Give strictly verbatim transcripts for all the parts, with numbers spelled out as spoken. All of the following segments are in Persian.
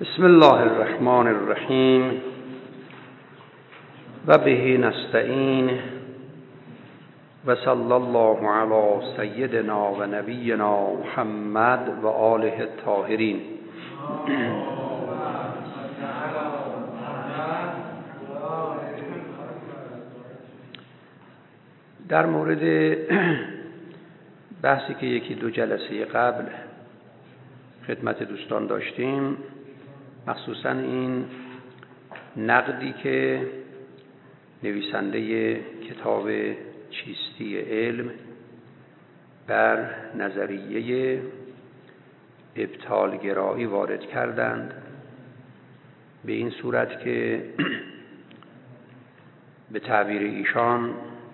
بسم الله الرحمن الرحیم و به نستعین و صلی الله علی سیدنا و نبینا محمد و آله الطاهرین. در مورد بحثی که یکی دو جلسه قبل خدمت دوستان داشتیم، مخصوصا این نقدی که نویسنده کتاب چیستی علم بر نظریه ابطالگرایی وارد کردند، به این صورت که به تعبیر ایشان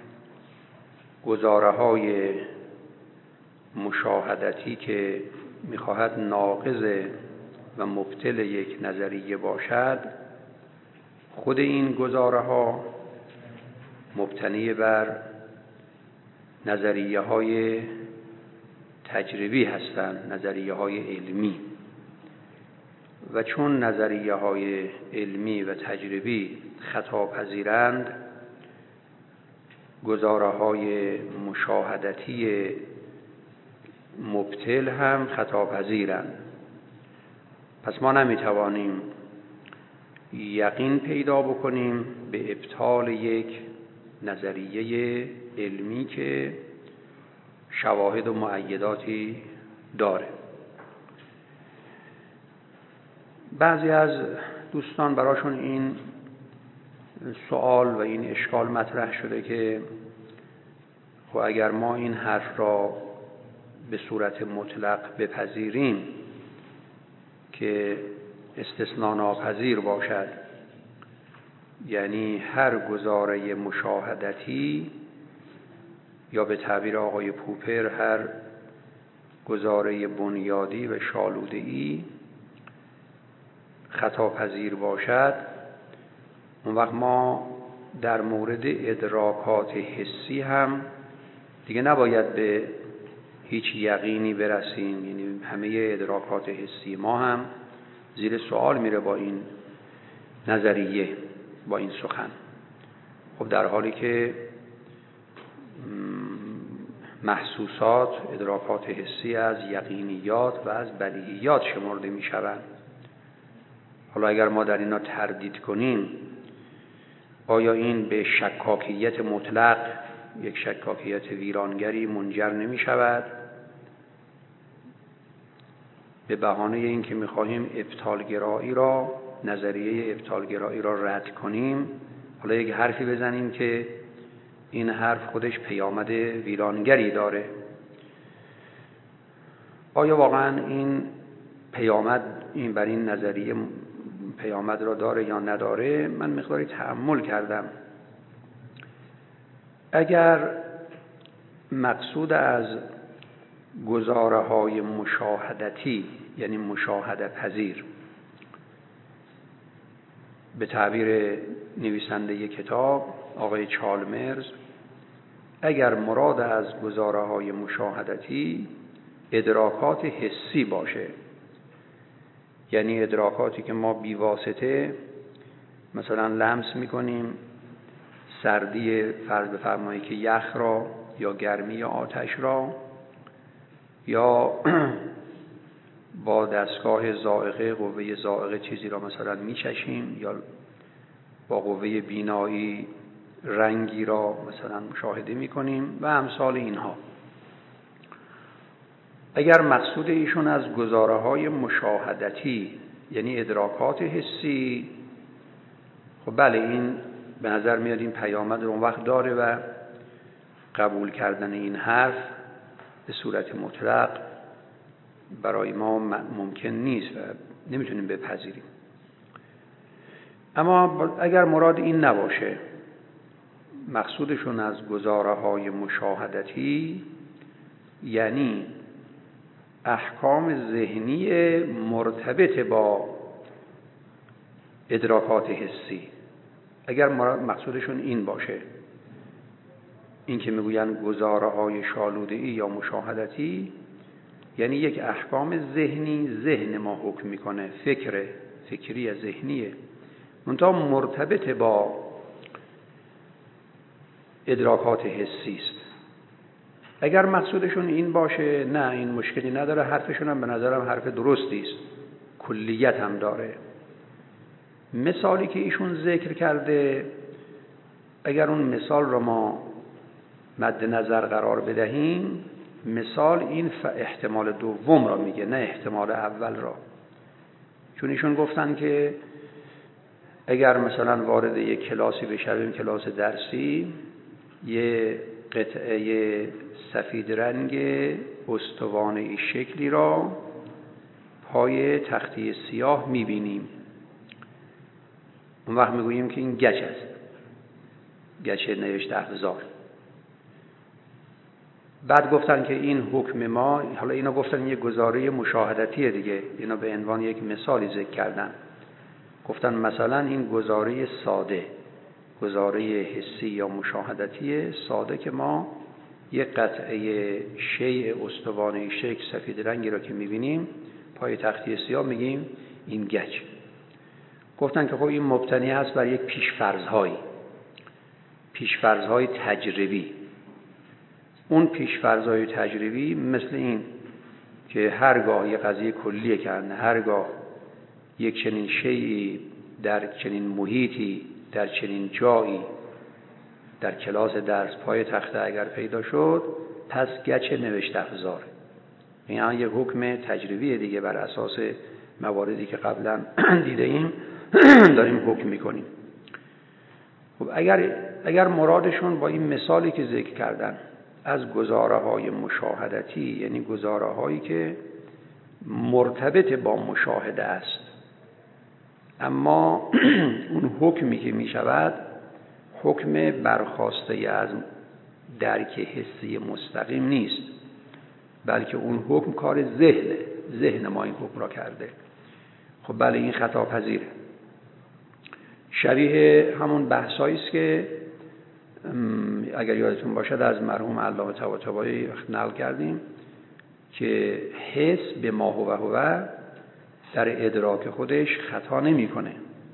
گزاره‌های مشاهدتی که می‌خواهد ناقض و مبطل یک نظریه باشد، خود این گزاره‌ها مبتنی بر نظریه‌های تجربی هستند، نظریه‌های علمی، و چون نظریه‌های علمی و تجربی خطاپذیرند، گزاره‌های مشاهدتی مبطل هم خطاپذیرند. پس ما نمیتوانیم یقین پیدا بکنیم به ابطال یک نظریه علمی که شواهد و مؤیداتی داره. بعضی از دوستان براشون این سوال و این اشکال مطرح شده که خب اگر ما این حرف را به صورت مطلق بپذیریم که استثناء ناپذیر باشد، یعنی هر گزاره مشاهدتی یا به تعبیر آقای پوپر هر گزاره بنیادی و شالوده‌ای خطاپذیر باشد، اون وقت ما در مورد ادراکات حسی هم دیگه نباید به هیچ یقینی برسیم، یعنی همه ادراکات حسی ما هم زیر سوال میره با این نظریه، با این سخن. خب در حالی که محسوسات، ادراکات حسی از یقینیات و از بدیهیات شمرده میشوند. حالا اگر ما در اینا تردید کنیم، آیا این به شکاکیت مطلق، یک شکاکیت ویرانگری منجر نمی شود؟ به بهانه این که می‌خواهیم ابطالگرایی را، نظریه ابطالگرایی را رد کنیم، حالا یک حرفی بزنیم که این حرف خودش پیامد ویرانگری داره. آیا واقعا این پیامد این بر این نظریه پیامد را داره یا نداره؟ من مقداری تأمل کردم. اگر مقصود از گزاره‌های مشاهدتی، یعنی مشاهده پذیر، به تعبیر نویسنده کتاب آقای چالمرز، اگر مراد از گزاره‌های مشاهدتی ادراکات حسی باشه، یعنی ادراکاتی که ما بیواسطه مثلا لمس می‌کنیم سردی، فرض بفرمایید که یخ را یا گرمی آتش را، یا با دستگاه ذائقه، قوه ذائقه چیزی را مثلا میچشیم، یا با قوه بینایی رنگی را مثلا مشاهده میکنیم و امثال اینها. اگر مقصود ایشون از گزاره‌های مشاهدتی یعنی ادراکات حسی، خب بله، این به نظر میاد این پیامد رو اون وقت داره و قبول کردن این حرف به صورت مطلق برای ما ممکن نیست و نمیتونیم بپذیریم. اما اگر مراد این نباشه، مقصودشون از گزاره‌های مشاهدتی یعنی احکام ذهنی مرتبط با ادراکات حسی، اگر مقصودشون این باشه، این که میگوین گزاره‌های شالوده‌ای یا مشاهدتی، یعنی یک احکام ذهنی، ذهن ما حکم میکنه، فکر فکری ذهنیه، منتها مرتبط با ادراکات حسی است. اگر مقصودشون این باشه نه این مشکلی نداره، حرفشون هم به نظرم حرف درستی است، کلیت هم داره. مثالی که ایشون ذکر کرده اگر اون مثال رو ما مد نظر قرار بدهیم، مثال این احتمال دوم را میگه نه احتمال اول را. چون ایشون گفتن که اگر مثلا وارد یک کلاسی بشویم، کلاس درسی، یه قطعه سفید رنگ استوانه‌ای شکلی را پای تخته سیاه میبینیم، اون وقت میگوییم که این گچ است، گچ نوشته افزار. بعد گفتن که این حکم ما، حالا اینا گفتن یه گزاره مشاهدتیه دیگه، اینا به عنوان یک مثالی ذکر کردن. گفتن مثلا این گزاره ساده، گزاره حسی یا مشاهدتی ساده که ما یک قطعه شیء استوانه‌ای شکل سفید رنگی را که می‌بینیم پای تخته سیاه میگیم این گچ. گفتن که خب این مبتنی است بر یک پیش‌فرض‌هایی، پیش‌فرض‌های تجربی. اون پیش‌فرض‌های تجربی مثل این که هرگاه یک قضیه کلیه کردن، هرگاه یک چنین شیئی در چنین محیطی، در چنین جایی، در کلاس درس پای تخته اگر پیدا شد، پس گچ نوشته افزار. یعنی یک حکم تجربی دیگه بر اساس مواردی که قبلا دیده ایم داریم حکم میکنیم. خب اگر اگر مرادشون با این مثالی که ذکر کردن از گزاره‌های مشاهدتی، یعنی گزاره‌هایی که مرتبط با مشاهده است، اما اون حکمی که می شود حکم برخواسته از درک حسی مستقیم نیست، بلکه اون حکم کار ذهنه، ذهن ما این حکم را کرده. خب بله این خطا پذیره. شبیه همون بحثایی است که اگر یادتون باشد از مرحوم علامه طباطبایی نقل کردیم که حس به ما هو هو در ادراک خودش خطا نمی‌کنه.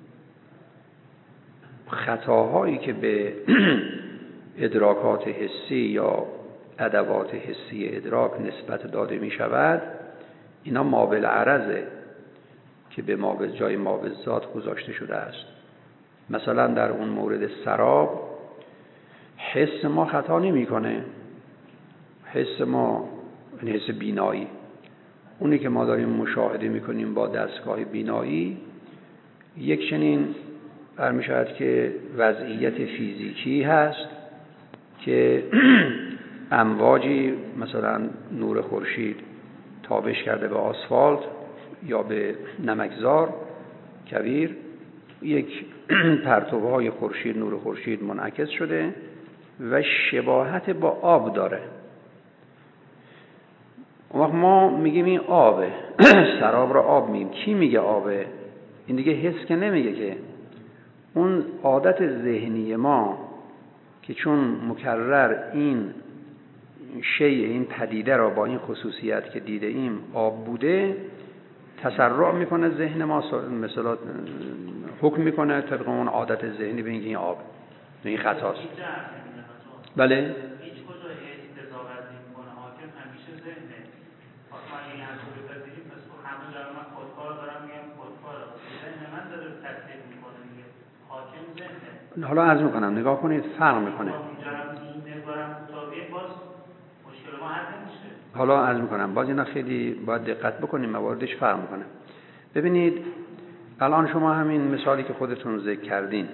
خطاهایی که به ادراکات حسی یا ادوات حسی ادراک نسبت داده می شود، اینا ما بالعرضه که به ما به جای ما به ذات گذاشته شده است. مثلا در اون مورد سراب حس ما خطا نمی کنه. حس ما، این حس بینایی، اونی که ما داریم مشاهده می کنیم با دستگاه بینایی، یک چنین برمی شود که وضعیت فیزیکی هست که امواجی مثلا نور خورشید تابش کرده به آسفالت یا به نمکزار کویر، یک پرتوهای خورشید، نور خورشید منعکس شده و شباهت با آب داره. اون وقت ما میگیم این آبه، سراب را آب میگیم. کی میگه آبه؟ این دیگه حس که نمیگه که. اون عادت ذهنی ما که چون مکرر این شیء، این پدیده را با این خصوصیت که دیده ایم آب بوده، تسرع میکنه ذهن ما، مثلا حکم میکنه طبق اون عادت ذهنی به اینکه این آب، این خطاست. بله؟ هیچ کجا استضافت نمیکنه، حاکم همیشه ذهنه. ما این حرفو بپذیریم پس همه جا من خودکار دارم میگم خودکار، ذهن من داره تصدیق میکنه دیگه، حاکم ذهنه. حالا عرض میکنم نگاه کنید فرق میکنه. حالا عرض میکنم باز اینا خیلی باید دقت بکنیم، مواردش فرق میکنه. ببینید الان شما همین مثالی که خودتون ذکر کردین،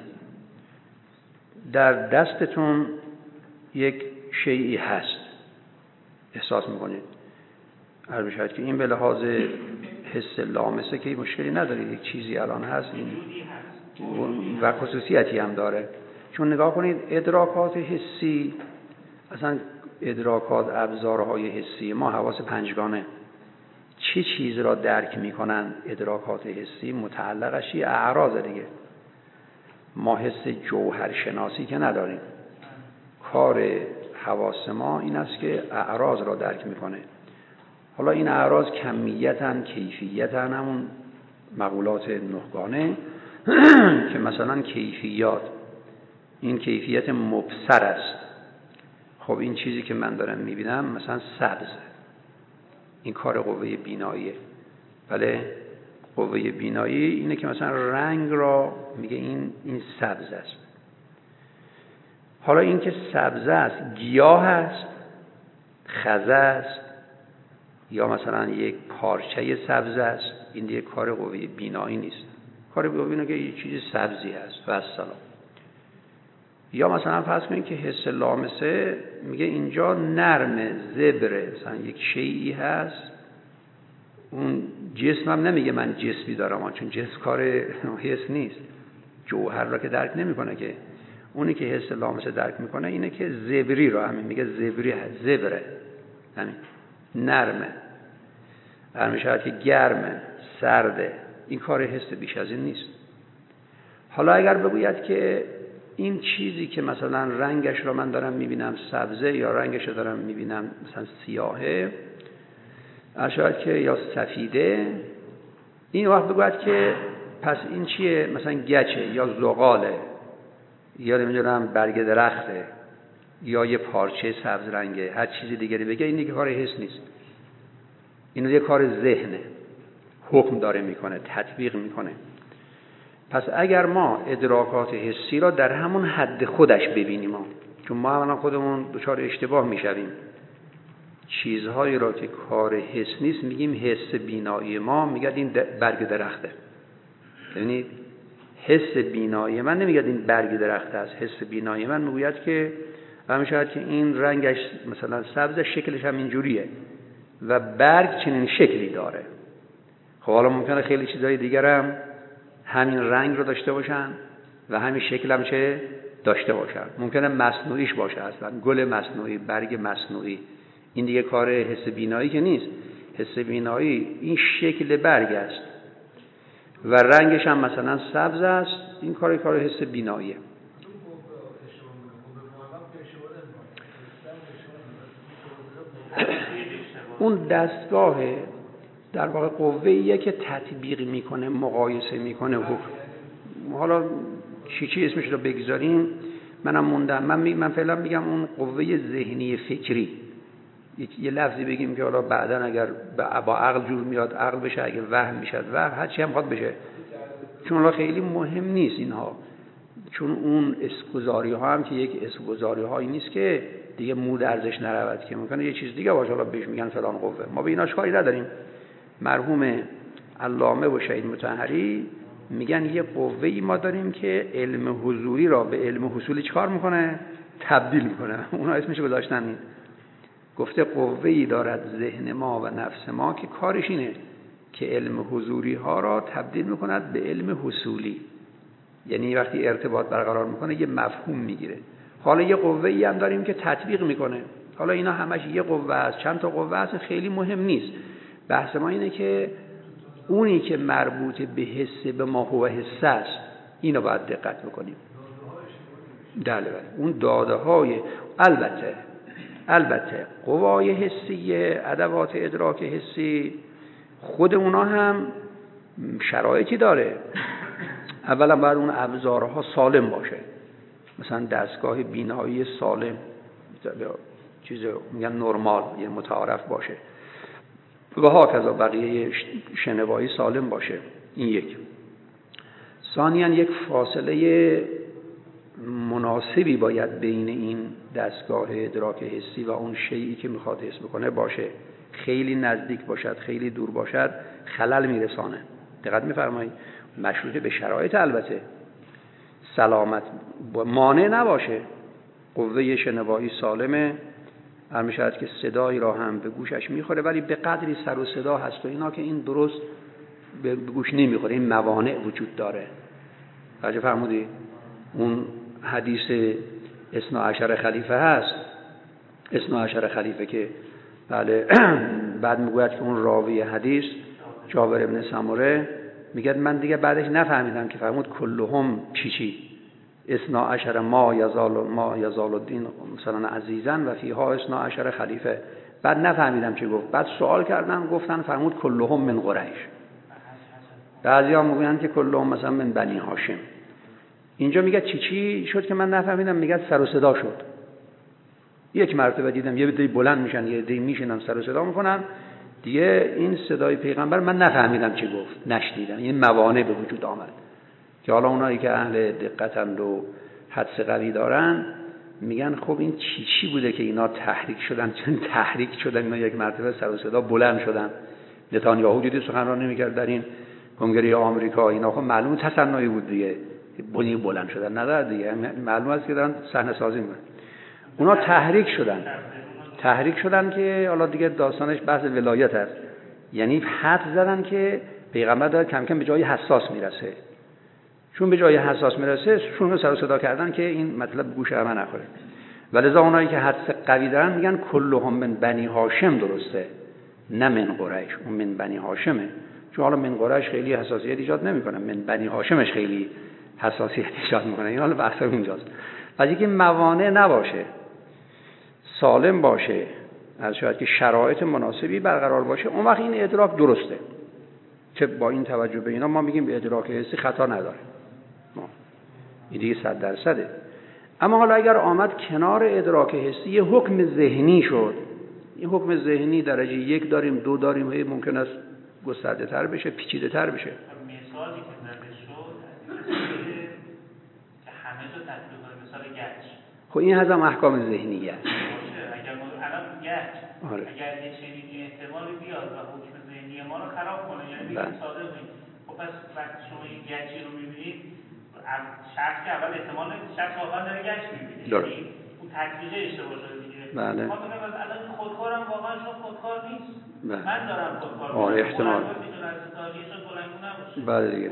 در دستتون یک شیئی هست، احساس میکنید، عرض میشود که این به لحاظ حس لامسه که مشکلی نداره، یک چیزی الان هست این و خصوصیتی هم داره. چون نگاه کنید ادراکات حسی، اصلا ادراکات ابزارهای حسی ما حواس پنجگانه چه چیز را درک میکنن؟ ادراکات حسی متعلقش یه اعراض دیگه. ما حس جوهر شناسی که نداریم، کار حواس ما این است که اعراض را درک میکنه. حالا این اعراض کمیتن، کیفیتن، همون مقولات نهگانه که مثلا کیفیات، این کیفیت مبصر است. خب این چیزی که من دارم میبینم مثلا سبز، این کار قوه بیناییه. بله، قوه بینایی اینه که مثلا رنگ را میگه این این سبز است. حالا این که سبز است گیاه است، خزه است، یا مثلا یک پارچه سبز است، این دیگه کار قوه بینایی نیست. کار قوه بینایی که یه چیز سبزی هست و السلام. یا مثلا فرض کنید که حس لامسه میگه اینجا نرمه، زبره، مثلا یک شیئی هست. اون جسمم نمیگه من جسمی دارم، چون جسم کار حس نیست، جوهر را که درک نمیکنه که. اونی که حس لامسه درک میکنه اینه که زبری رو همین میگه زبری هست، زبره، همین نرمه، همیشه که گرمه، سرده. این کار حس بیش از این نیست. حالا اگر بگوید که این چیزی که مثلا رنگش رو من دارم میبینم سبزه، یا رنگش رو دارم میبینم مثلا سیاهه، شاید که یا سفیده، این وقت بگوید که پس این چیه؟ مثلا گچه یا زغاله یا نمیدونم برگ درخته یا یه پارچه سبز رنگه، هر چیزی دیگری بگه، این دیگه کار حس نیست، این دیگه کار ذهنه، حکم داره میکنه، تطبیق میکنه. پس اگر ما ادراکات حسی را در همون حد خودش ببینیم، ما چون ما همون خودمون دچار اشتباه میشویم، چیزهایی را که کار حس نیست میگیم حس بینایی ما، میگه این برگ درخته. ببینید حس بینایی من نمیگه این برگ درخته است، حس بینایی من میگوید که همیشه که این رنگش مثلا سبز، شکلش هم اینجوریه و برگ چنین شکلی داره. خب حالا ممکنه خیلی چیزهای دیگر هم همین رنگ رو داشته باشن و همین شکل هم چه داشته باشن. ممکنه مصنوعیش باشه، اصلا گل مصنوعی، برگ مصنوعی. این دیگه کار حس بینایی که نیست. حس بینایی این شکل برگ است و رنگش هم مثلا سبز است، این کار کار حس بیناییه. اون دستگاه در واقع قوه‌ایه که تطبیق میکنه، مقایسه میکنه حکم. حالا چی چی اسمش رو بگذاریم، منم موندم. من می من فعلا میگم اون قوه ذهنی فکری. یه لفظی بگیم که حالا بعداً اگر با عقل جور میاد عقل بشه، اگه وهم میشد وهم، هر چی هم خواد بشه، چون حالا خیلی مهم نیست اینها. چون اون اسمگذاری ها هم که یک اسمگذاری هایی نیست که دیگه مود ارزش نرود، که ممکنه یه چیز دیگه باشه، حالا بهش میگن فلان قوه. ما به ایناش کاری نداریم. مرحوم علامه و شهید مطهری میگن یه قوه‌ای ما داریم که علم حضوری را به علم حصولی چکار میکنه؟ تبدیل میکنه. اونا اسمش گذاشتن این. گفته قوه‌ای دارد ذهن ما و نفس ما که کارش اینه که علم حضوری ها را تبدیل میکند به علم حصولی. یعنی وقتی ارتباط برقرار میکنه یه مفهوم میگیره. حالا یه قوه‌ای هم داریم که تطبیق میکنه. حالا اینا همش یه قوه است، چند تا قوه است، خیلی مهم نیست. بحث ما اینه که اونی که مربوط به حس، به ما هو حس است، اینو باید دقت بکنیم. بله بله، اون داده های البته البته قوای حسی، ادوات ادراک حسی، خود اونا هم شرایطی داره. اولا باید اون ابزارها سالم باشه، مثلا دستگاه بینایی سالم، چیز میگن نرمال، یه متعارف باشه، و ها کذا بقیه شنوایی سالم باشه. این یک. ثانیاً یک فاصله مناسبی باید بین این دستگاه ادراک حسی و اون شیئی که میخواد حس بکنه باشه. خیلی نزدیک باشد، خیلی دور باشد، خلل میرسانه. دقت میفرمایید؟ مشروط به شرایط البته، سلامت مانع نباشه. قوه شنوایی سالمه، هر میشود که صدایی را هم به گوشش میخوره، ولی به قدری سر و صدا هست و اینا که این درست به گوش نمیخوره. این موانع وجود داره. راجع فرمودی اون حدیث اثنا عشر خلیفه هست، اثنا عشر خلیفه که بله بعد میگوید که اون راوی حدیث جابر ابن سمره میگه من دیگه بعدش نفهمیدم که فرمود کلهم چی چی اثنا عشر ما یزال ما یزال الدین مثلا عزیزا و فیها اثنا عشر خلیفه. بعد نفهمیدم چی گفت. بعد سوال کردم، گفتن فرمود کلهم من قریش. بعضیا میگن که کلهم مثلا من بنی هاشم. اینجا میگه چی چی شد که من نفهمیدم، میگه سر و صدا شد. یک مرتبه دیدم یه عده بلند میشن، یه عده میشنن سر و صدا میکنن، دیگه این صدای پیغمبر من نفهمیدم چی گفت، نشنیدم. این موانع به وجود آمد که حالا اونایی که اهل دقتن و حدس قوی دارن میگن خب این چی چی بوده که اینا تحریک شدن، چون تحریک شدن اینا یک مرتبه سر و صدا بلند شدن. نتانیاهو دیدی سخنرانی میکرد در این کنگره آمریکا، اینا خب معلوم تصنعی بود دیگه، بنی بلند شدن نداره دیگه، معلوم است که دارن صحنه سازی میکنن. اونا تحریک شدن تحریک شدن که حالا دیگه داستانش بحث ولایت است، یعنی حد زدن که پیغمبر داره کم کم به جای حساس میرسه. چون به جای حساس میرسه شون رو سر و صدا کردن که این مطلب گوش همه نخوره. ولذا اونایی که حدس قوی دارن میگن کلهم من بنی هاشم درسته، نه من قریش. اون من بنی هاشمه، چون حالا من قریش خیلی حساسیت ایجاد نمیکنه، من بنی هاشمش خیلی حساسیت ایجاد میکنه. این حالا بحث اونجاست. پس اینکه موانع نباشه، سالم باشه، از شاید که شرایط مناسبی برقرار باشه، اون وقت این ادراک درسته. که با این توجه به اینا ما میگیم به ادراک حسی خطا نداره، این دیگه صد درصده. اما حالا اگر آمد کنار ادراک حسی یه حکم ذهنی شد، این حکم ذهنی درجه یک داریم، دو داریم، هی ممکن است گسترده تر بشه، پیچیده تر بشه. مثالی که زده شد که همه جا تطبیق کنه، مثال گچ. خب این هم احکام ذهنیه. اگر ما الان گچ آره. اگر یه چنین احتمالی بیاد و حکم ذهنی ما رو خراب کنه، یعنی بگیم صادق بگیم، خب پس وقتی شما این گچی رو می‌بینید، شخص که اول احتمال شخص واقعا داره گچ می‌بینه، یعنی اون تطبیق اشتباه شده دیگه. بله. ما میگم الان خودکارم واقعا شما خودکار نیست. بله. من دارم خودکار. آره احتمال. بله دیگه.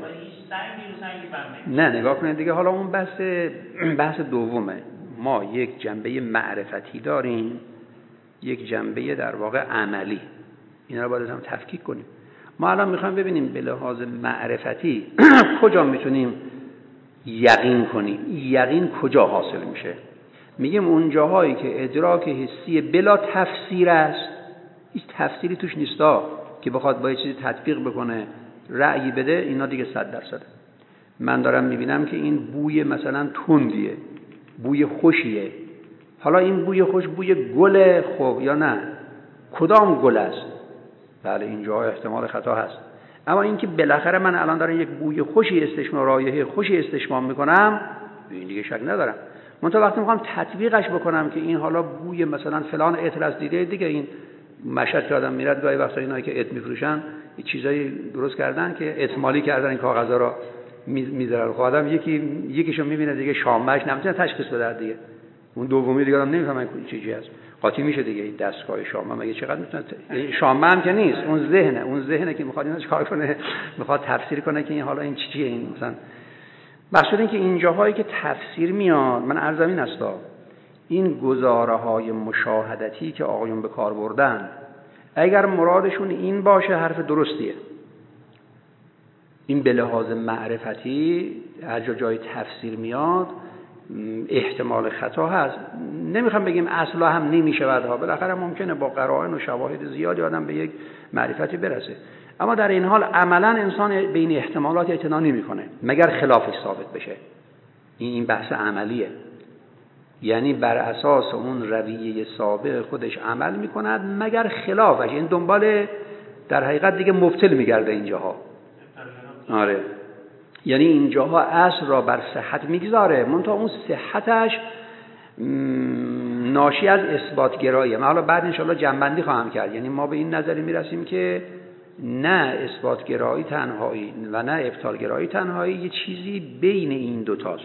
نه نگاه کنید دیگه، حالا اون بحث بحث دومه. ما یک جنبه معرفتی داریم، یک جنبه در واقع عملی. اینا رو باید هم تفکیک کنیم. ما الان میخوایم ببینیم به لحاظ معرفتی کجا میتونیم یقین کنیم. یقین کجا حاصل میشه؟ میگیم اون جاهایی که ادراک حسی بلا تفسیر است، هیچ تفسیری توش نیستا که بخواد با یه چیزی تطبیق بکنه، رأی بده، اینا دیگه صد درصد. من دارم میبینم که این بوی مثلا تندیه، بوی خوشیه. حالا این بوی خوش بوی گله خب یا نه؟ کدام گل است؟ بله اینجا احتمال خطا هست. اما اینکه بالاخره من الان دارم یک بوی خوشی استشمام، رایحه خوشی استشمام میکنم، این دیگه شک ندارم. من تا وقتی میخوام تطبیقش بکنم که این حالا بوی مثلا فلان عطر از دیده دیگه، این مشهد که آدم میرد گاهی وقتا اینایی که عطر میفروشن یه چیزایی درست کردن که اعتمالی کردن این کاغذا رو میذارن. خب آدم یکی یکیشو میبینه دیگه شامش نمیتونه تشخیص بده دیگه. اون دومی دیگه آدم نمیفهمه چیزی هست. قاطی میشه دیگه این دستگاه شامه مگه چقدر میتونه ت... شامه هم که نیست، اون ذهنه، اون ذهنه که میخواد اینو چیکار کنه، میخواد تفسیر کنه که این حالا این چیه. این مثلا مقصود این که این جاهایی که تفسیر میاد، من عرضم این استا، این گزاره های مشاهدتی که آقایون به کار بردن اگر مرادشون این باشه حرف درستیه. این به لحاظ معرفتی هر جا جای تفسیر میاد احتمال خطا هست. نمیخوام بگیم اصلا هم نمیشه بعدها، بالاخره ممکنه با قرائن و شواهد زیادی آدم به یک معرفتی برسه. اما در این حال عملا انسان بین احتمالات اعتنا نمیکنه مگر خلافش ثابت بشه. این این بحث عملیه، یعنی بر اساس اون رویه سابق خودش عمل میکند مگر خلافش، این دنبال در حقیقت دیگه مبتل میگرده اینجاها. آره، یعنی اینجاها اصل را بر صحت میگذاره، منتها اون صحتش ناشی از اثبات گراییه. من حالا بعد انشاءالله جنبندی خواهم کرد. یعنی ما به این نظری میرسیم که نه اثبات گرایی تنهایی و نه ابطال گرایی تنهایی، یه چیزی بین این دوتاست.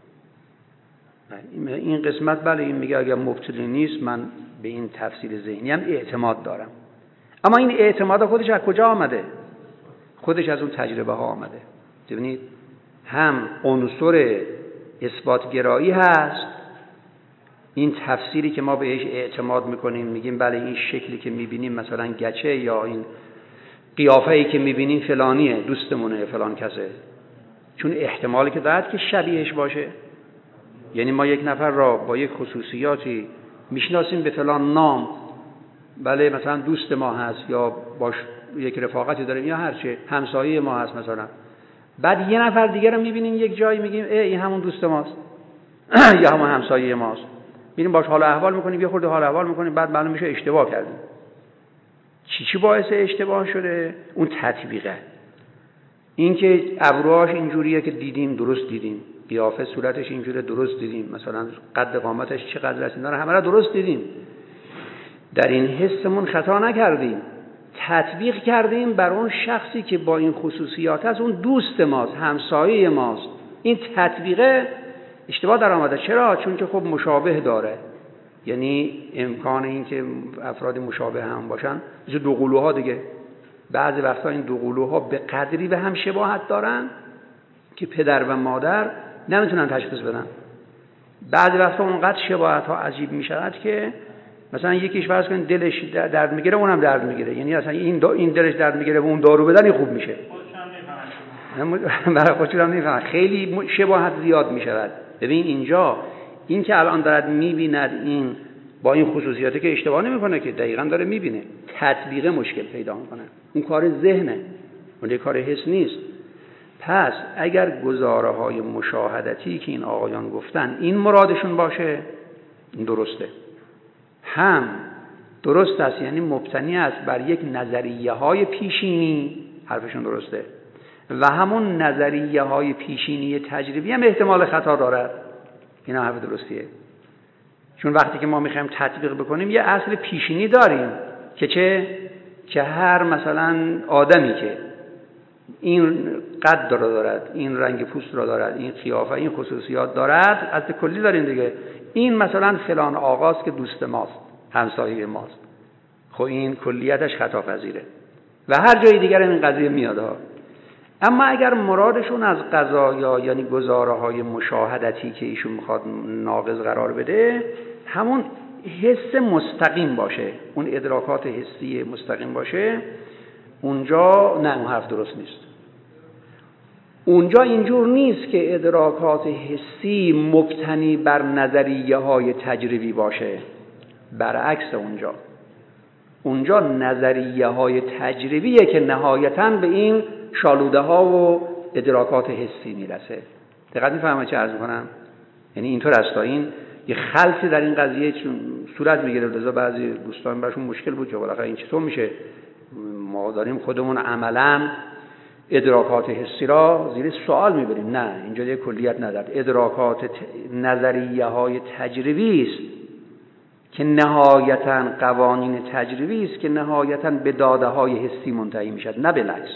این قسمت بله این میگه اگر مبتلی نیست من به این تفسیر ذهنی هم اعتماد دارم. اما این اعتماد خودش از کجا آمده؟ خودش از اون تجربه ها آمده. ببینید هم عنصر اثبات گرایی هست، این تفسیری که ما بهش اعتماد میکنیم، میگیم بله این شکلی که میبینیم مثلا گچه، یا این قیافه‌ای که میبینیم فلانیه، دوستمونه فلان کسه، چون احتمالی که دارد که شبیهش باشه. یعنی ما یک نفر را با یک خصوصیاتی میشناسیم به فلان نام، بله مثلا دوست ما هست یا باش یک رفاقتی داریم یا هر چه، همسایه ما هست مثلا، بعد یه نفر دیگه رو میبینیم یک جایی میگیم ای این همون دوست ماست یا همون همسایه ماست، میریم باش حال احوال میکنیم، یه خورده حال احوال میکنیم، بعد معلوم میشه اشتباه کردیم. چی چی باعث اشتباه شده؟ اون تطبیقه. این که ابروهاش اینجوریه که دیدیم درست دیدیم، قیافه صورتش اینجوره درست دیدیم، مثلا قد قامتش چقدر رسیدن همه را درست دیدیم، در این حسمون خطا نکردیم، تطبیق کردیم بر اون شخصی که با این خصوصیات هست، اون دوست ماست، همسایه ماست. این تطبیقه اشتباه در آمده. چرا؟ چون که خب مشابه داره، یعنی امکان این که افراد مشابه هم باشن، مثل دو قلوها دیگه. بعضی وقتا این دو قلوها به قدری به هم شباهت دارن که پدر و مادر نمیتونن تشخیص بدن. بعضی وقتا اونقدر شباهت ها عجیب میشود که مثلا یکیش فرض کن دلش درد میگیره اونم درد میگیره، یعنی اصلا این این دلش درد میگیره و اون دارو بدن خوب میشه. برای خودشون هم نمیفهمن، خیلی شباهت زیاد میشود. ببین اینجا این که الان دارد میبیند این با این خصوصیاتی که اشتباه نمیکنه، که دقیقاً داره میبینه، تطبیق مشکل پیدا میکنه. اون کار ذهنه، اون کار حس نیست. پس اگر گزاره های مشاهدتی که این آقایان گفتن این مرادشون باشه، این درسته، هم درست است، یعنی مبتنی است بر یک نظریه های پیشینی، حرفشون درسته، و همون نظریه های پیشینی تجربی هم احتمال خطا دارد. این هم حرف درستیه، چون وقتی که ما میخوایم تطبیق بکنیم یه اصل پیشینی داریم که چه؟ که هر مثلا آدمی که این قد را دارد، این رنگ پوست را دارد، این قیافه، این خصوصیات دارد، اصل کلی داریم دیگه. این مثلا فلان آقاست که دوست ماست، همسایه ماست، خب این کلیتش خطا پذیره و هر جای دیگر این قضیه میاد ها. اما اگر مرادشون از قضایا، یعنی گزاره های مشاهدتی که ایشون میخواد ناقض قرار بده، همون حس مستقیم باشه، اون ادراکات حسی مستقیم باشه، اونجا نه، اون حرف درست نیست. اونجا اینجور نیست که ادراکات حسی مبتنی بر نظریه های تجربی باشه، برعکس اونجا اونجا نظریه های تجربیه که نهایتاً به این شالوده ها و ادراکات حسی میرسه. دقیق میفهمه چه عرض میکنم؟ یعنی اینطور است تا این یه خلطی در این قضیه چون صورت میگیره. لذا بعضی دوستان براشون مشکل بود که بالاخره این چطور میشه ما داریم خودمون عملاً ادراکات حسی را زیر سوال میبریم. نه، اینجا یه کلیت ندارد. ادراکات ت... نظریه های تجربی است که نهایتاً قوانین تجربی است که نهایتاً به داده های حسی منتهی میشد، نه بالعکس.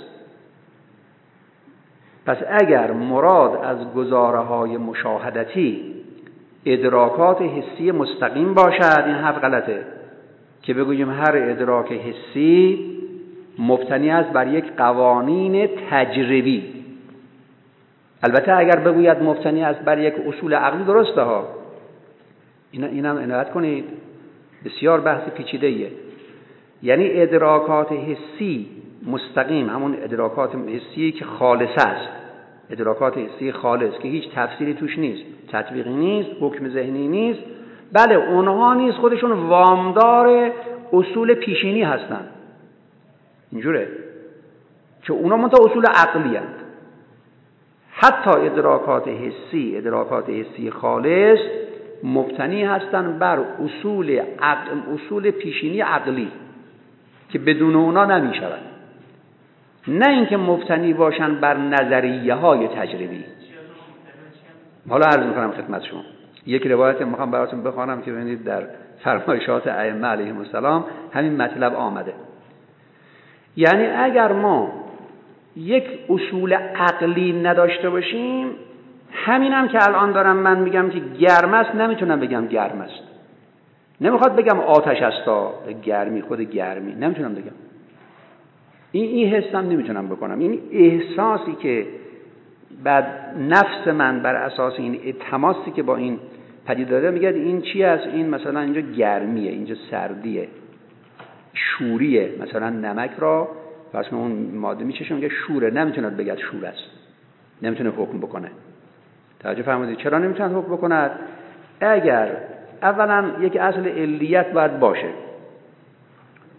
پس اگر مراد از گزاره های مشاهدتی ادراکات حسی مستقیم باشد، این حرف غلطه که بگوییم هر ادراک حسی مبتنی است بر یک قوانین تجربی. البته اگر بگوید مبتنی است بر یک اصول عقلی درسته ها، این اینم عنایت کنید، بسیار بحث پیچیده‌ایه. یعنی ادراکات حسی مستقیم همون ادراکات حسی که خالص است، ادراکات حسی خالص که هیچ تفسیری توش نیست، تطبیقی نیست، حکم ذهنی نیست. بله، اونها نیست خودشون وامدار اصول پیشینی هستن، اینجوره که اونا منتها اصول عقلی هستند. حتی ادراکات حسی، ادراکات حسی خالص مبتنی هستند بر اصول عقل، اصول پیشینی عقلی که بدون اونا نمیشود، نه اینکه مبتنی باشن بر نظریه های تجربی. حالا عرض میکنم خدمت شما یک روایت میخوام براتون بخوانم که ببینید در فرمایشات ائمه علیهم السلام همین مطلب آمده. یعنی اگر ما یک اصول عقلی نداشته باشیم، همینم هم که الان دارم من میگم که گرم است، نمیتونم بگم گرم است. نمیخواد بگم آتش استا، گرمی خود گرمی نمیتونم بگم. این این حسم نمیتونم بکنم. این احساسی که بعد نفس من بر اساس این تماسی که با این پدیده داره میگه این چی است؟ این مثلا اینجا گرمیه، اینجا سردیه، شوریه. مثلا نمک را پس اون ماده میچشه میگه شوره، نمیتونه بگه شور است، نمیتونه حکم بکنه. توجه فرمودید چرا نمیتونه حکم بکند؟ اگر اولا یک اصل علیت باید باشه.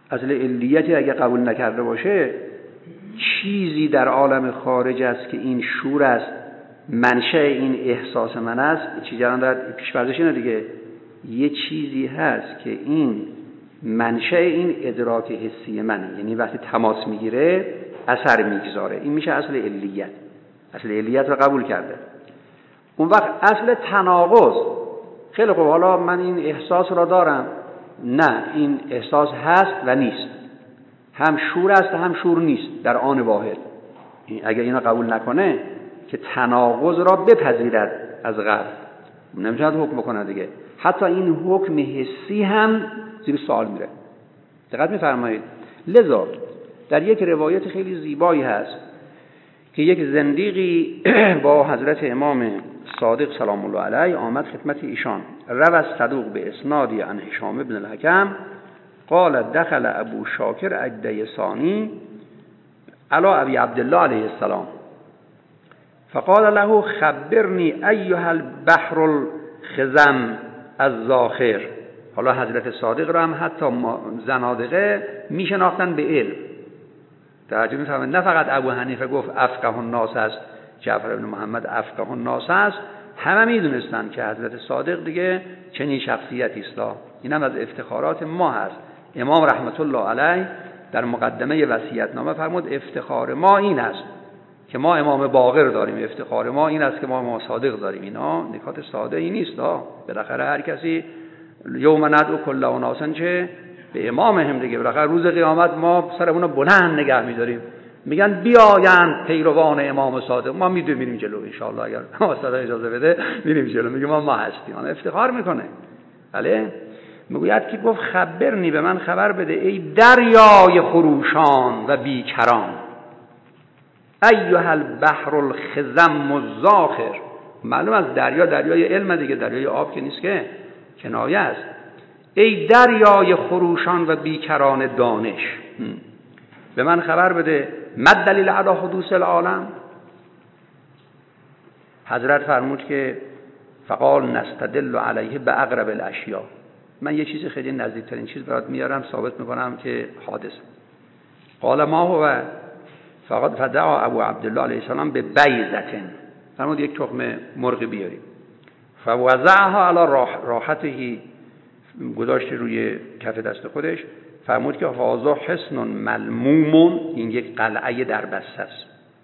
اصل علیتی اگه قبول نکرده باشه، چیزی در عالم خارج است که این شور است، منشأ این احساس من است. چیزی الان در پیش برداشت اینه دیگه، یه چیزی هست که این منشأ این ادراک حسی منه، یعنی وقتی تماس میگیره اثر میگذاره. این میشه اصل علیت. اصل علیت رو قبول کرده. اون وقت اصل تناقض، خیلی خوب حالا من این احساس را دارم، نه این احساس هست و نیست، هم شور است هم شور نیست در آن واحد. اگر اینا قبول نکنه که تناقض را بپذیرد از قبل، نمیتونه حکم بکنه دیگه. حتی این حکم حسی هم زیر سوال میره. دقت میفرمایید. لذا در یک روایت خیلی زیبایی هست که یک زندیقی با حضرت امام صادق سلام الله علیه آمد خدمت ایشان. روى صدوق به اسنادی عن هشام بن الحکم قال دخل ابو شاکر الدیسانی علی ابی عبدالله علیه السلام فقال له خبرنی ایها البحر الخزم الزاخر. حالا حضرت صادق را هم حتی زنادقه میشناختن به علم. توجه می‌فرمایید. نه فقط ابو حنیفه گفت افقه الناس است، جعفر بن محمد افقه الناس است، همه میدونستن که حضرت صادق دیگه چنین شخصیتی است. این هم از افتخارات ما هست. امام رحمت الله علیه در مقدمه وصیت‌نامه فرمود افتخار ما این است که ما امام باقر داریم، افتخار ما این است که ما امام صادق داریم. اینا نکات ساده ای نیست. بالاخره هر کسی یوم ندعو کل اناس چه به امامهم دیگه، بالاخره روز قیامت ما سرمون رو بلند نگه می‌داریم، میگن بیایند پیروان امام صادق، ما میدونیم میریم جلو ان شاء الله، اگر استاد اجازه بده میریم جلو، میگه ما ما هستیم. اون افتخار میکنه. بله میگوید که گفت خبرنی، به من خبر بده ای دریای خروشان و بیکران، ایها البحر الخزم الزاخر. معلوم از دریا، دریای علم دیگه، دریای آب که نیست که، کنایه است. ای دریای خروشان و بیکران دانش، به من خبر بده مد دلیل علی حدوث العالم. حضرت فرمود که فقال نستدل علیه به اقرب الاشیاء. من یه چیز خیلی نزدیکترین چیز برات میارم، ثابت میکنم که حادث. قال ما هو فقط فدعا ابو عبدالله علیه السلام به بیضة، فرمود یک تخم مرغ بیاریم. فوضعها علی راحته، گذاشت روی کف دست خودش. فرمود که هذا حصن ملموم، این یک قلعه در بسته است.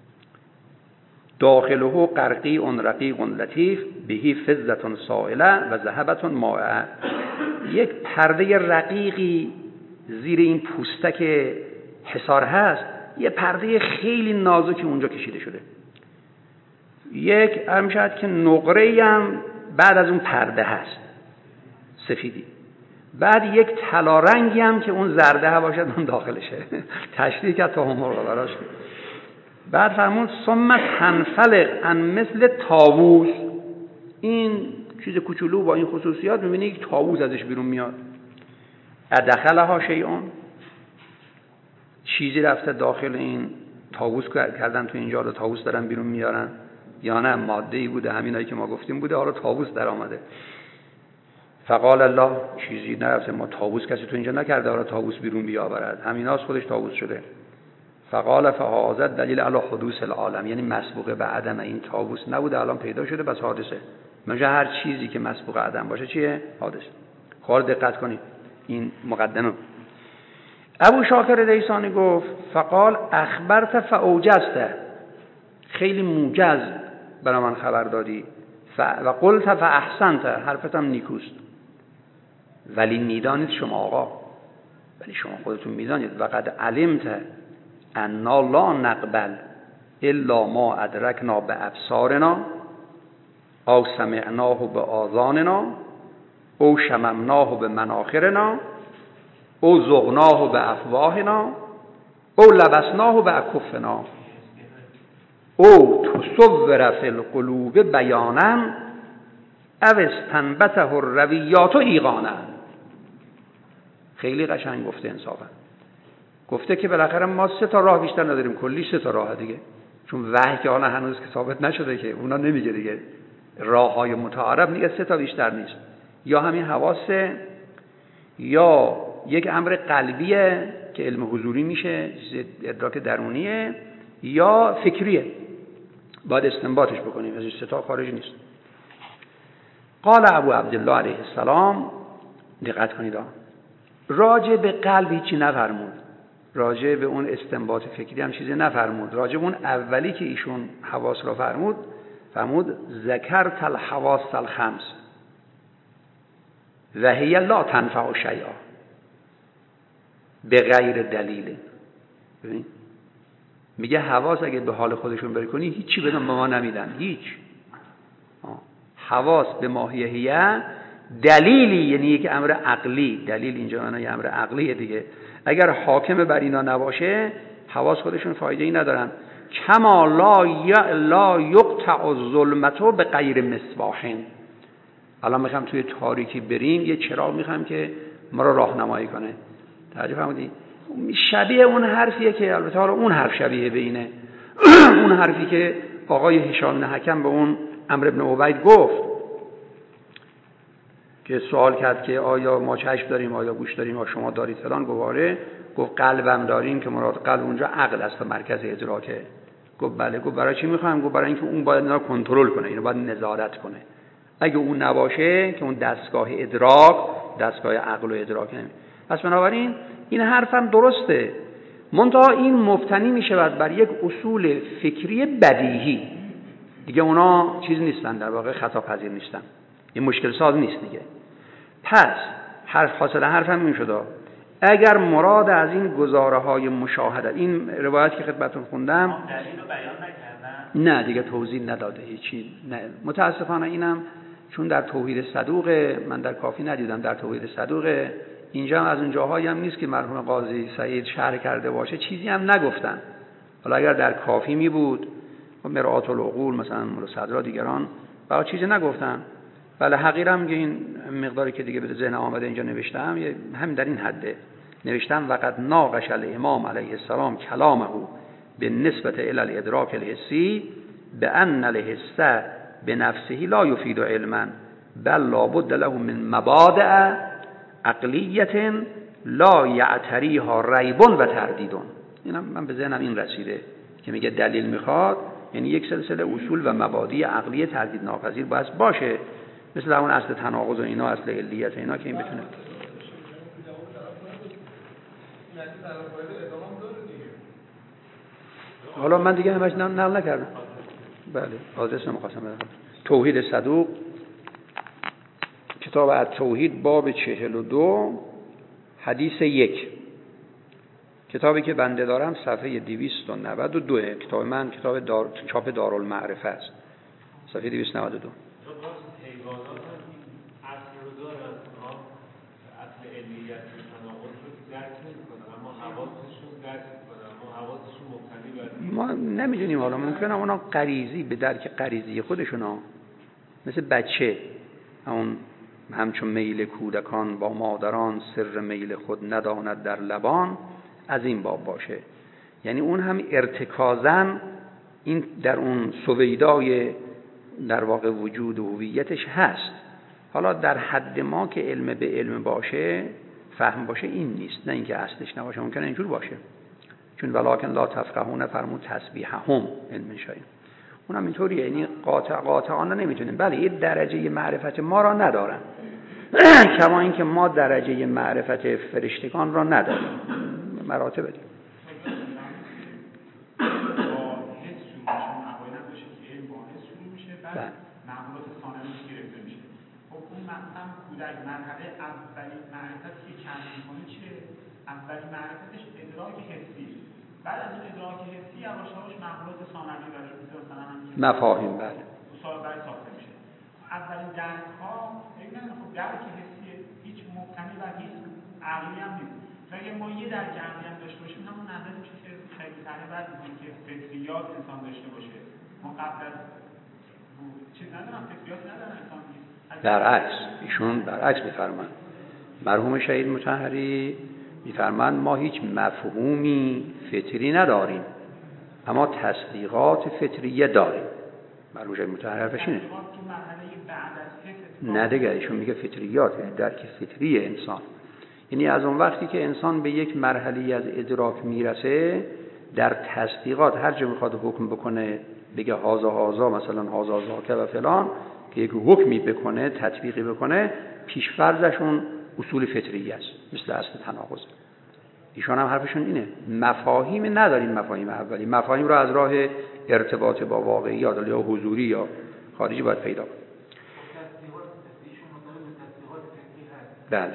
داخله قرقیع رقیق لطیف بهی فضة سائله و ذهبة مائعه. یک پرده رقیقی زیر این پوستک حصار هست، یه پرده خیلی نازکی اونجا کشیده شده. یک همشد که نقره‌ای هم بعد از اون پرده هست سفیدی، بعد یک طلا رنگی هم که اون زرده ها باشد اون داخلشه، تشریح کرد تا هم مرغ براش. بعد فرمود ثم تنفلق ان مثل طاووس، این چیز کوچولو با این خصوصیات می‌بینی یک طاووس ازش بیرون میاد. ادخلها شیئون، چیزی رفته داخل این طاووس کردن تو اینجا رو طاووس دارن بیرون میارن، یا نه ماده‌ای بوده همینایی که ما گفتیم بوده، حالا طاووس در آمده. فقال الله، چیزی نرفته، ما طاووس کسی تو اینجا نکرده حالا طاووس بیرون بیاورد، همیناست خودش طاووس شده. فقال فهذا دلیل علی حدوث العالم، یعنی مسبوق به عدم این طاووس نبوده الان پیدا شده، بس حادثه. منجا هر چیزی که مسبوق عدم باشه چیه؟ حادثه. خود دقت کنید این مقدمه. ابو شاکر دیسانی گفت فقال اخبرت فاوجزت، خیلی موجز برای من خبر دادی، ف... و قلت فاحسنت، حرفتم نیکوست. ولی میدانید شما آقا، ولی شما خودتون میدانید وقد علمت انا لا نقبل الا ما ادرکنا به ابصارنا او سمعناه به آذاننا او شممناه به مناخرنا او ذقناه به افواهنا او لبسناه به اکفنا او تصور فی القلوب بیانا او استنبته الرویات ایقانا. خیلی قشنگ گفته انصافا. گفته که بالاخره ما سه تا راه بیشتر نداریم، کلی سه تا راه دیگه، چون وحی که حالا هنوز که ثابت نشده که اونا نمیگه دیگه، راههای متعارف میگه سه تا بیشتر نیست، یا همین حواسه، یا یک امر قلبیه که علم حضوری میشه، ادراک درونیه، یا فکریه، باید استنباطش بکنیم، از این سه تا خارج نیست. قال ابو عبدالله علیه السلام، دقت کنید، راجع به قلب هیچی نفرمود، راجع به اون استنباط فکری هم چیزی نفرمود. راجع به اون اولی که ایشون حواس را فرمود، فرمود ذکرت الحواس الخمس و هی لا تنفع شیئا به غیر دلیل. ببین میگه حواس اگه به حال خودشون برکنی هیچی بدون به ما نمیدن، هیچ. حواس به ماهیه دلیلی، یعنی یک امر عقلی، دلیل اینجا معنی امر عقلیه دیگه. اگر حاکم بر اینا نباشه حواس خودشون فایده ای ندارن. کما لا لا یقطع الظلمت به غیر مصباح. الان میخوام توی تاریکی بریم، یه چراغ میخوام که ما رو راهنمایی کنه. توجه فرمودید؟ شبیه اون حرفیه که البته حالا اون حرف شبیه به اینه اون حرفی که آقای هشام بن حکم به اون عمرو بن عبید گفت که سوال کرد که آیا ما چشم داریم، آیا گوش داریم، آیا شما دارید فلان. گواره گفت قلبم داریم، که مراد قلب اونجا عقل است و مرکز ادراکه. گفت بله. گفت برای چی میخوام؟ گفت برای اینکه اون باید اینا کنترل کنه، اینو باید نظارت کنه. اگه اون نباشه که اون دستگاه ادراک، دستگاه عقل و ادراک نمی. پس بنابراین این حرفم درسته، منتها این مبتنی میشه بر یک اصول فکری بدیهی دیگه. اونا چیز نیستن، در واقع خطا پذیر نیستن، این مشکل ساز نیست دیگه. پس حرف حاصل حرفم این شده، اگر مراد از این گزاره های مشاهده، این روایت که خدمتتون خوندم دلیل رو بیان نکردن، نه دیگه توضیح نداده هیچی، نه متاسفانه. اینم چون در توحید صدوق من در کافی ندیدم، در توحید صدوق اینجا هم از اون جاهایی هم نیست که مرحوم قاضی سعید شرح کرده باشه، چیزی هم نگفتن. حالا اگر در کافی می بود و مرآت العقول مثلا مولا صدرا دیگران با چیزی نگفتن. بله حقیرم که این مقداری که دیگه به ذهن آمده اینجا نوشتم همین در این حده نوشتم. وقد ناقش الامام علیه السلام کلامه به نسبت الی الادراک الحسی به ان الحس به نفسه لا یفید علما بل لابد له من مبادئ عقلیت لا یعتریها ریب و تردید. اینم من به ذهنم این رسیده که میگه دلیل میخواد، یعنی یک سلسله اصول و مبادی عقلی تردید ناپذیر باید باشه، مثل اون اصل تناقض و اینا، اصل علیت و اینا، که این بتونه. حالا من دیگه همش نقل نکردم. بله آدرس نمیخواستم بدم. توحید صدوق، کتاب التوحید، باب چهل و دو، حدیث یک. کتابی که بنده دارم صفحه دویست و نود و دو، کتاب من کتاب دار... چاپ دارالمعرفه است، صفحه دویست و نود و دو. ما نمیدونیم، حالا ممکنه اونا غریزی به درک غریزی خودشونا، مثل بچه اون همچون میل کودکان با مادران سر میل خود نداند در لبان، از این باب باشه. یعنی اون هم ارتکازاً این در اون سویدای در واقع وجود و هویتش هست. حالا در حد ما که علم به علم باشه، فهم باشه، این نیست، نه اینکه اصلش نباشه. ممکنه اینجور باشه، چون ولکن لا تفقهون فرمود تسبیحهم علم شاید اونم اینطوریه، یعنی قاطع قاطعانه نمیتونیم. بله یه درجه معرفت ما را ندارن کما اینکه ما درجه معرفت فرشتگان را نداریم، مراتب دیم. بله. معمولات ثانویش گرفته میشه. خب اون مثلا کودک مرحله اولی معرفتی که کسب میکنه چیه؟ اولی معرفتش ادراک حسی. بعد از اون ادراک حسی یواش یواش معمولات ثانوی براش میشه، مثلا همین مفاهیم. بله. اصول برای ساخته میشه. اولین درک‌ها ببینید خب درک حسی هیچ مبتنی بر هیچ عقلی هم نیست. اگه ما یه درک عقلی هم داشته باشیم، همون نظر میشه که خیلی سریع بعد میگیم که فطریات انسان داشته باشه. ما قبل از چیز ندارم، فطریات ندارم انسان نیست. برعکس ایشون برعکس میفرمان. مرحوم شهید مطهری میفرمان ما هیچ مفهومی فطری نداریم اما تصدیقات فطریه داریم. مرحوم شهید مطهری حرفش اینه. نه دیگه ایشون میگه فطریات، یعنی درک فطری انسان. یعنی از اون وقتی که انسان به یک مرحله از ادراک میرسه، در تصدیقات هر جا میخواد حکم بکنه، بگه هازا هازا مثلا هازا زاکه و فلان، که یک حکمی بکنه، تطبیقی بکنه، پیشفرضشون اصول فطریه است، مثل اصل تناقض. ایشان هم حرفشون اینه، مفاهیم نداریم، مفاهیم اولی، مفاهیم رو از راه ارتباط با واقعیات یا حضوری یا خارجی باید پیدا کنیم. بله.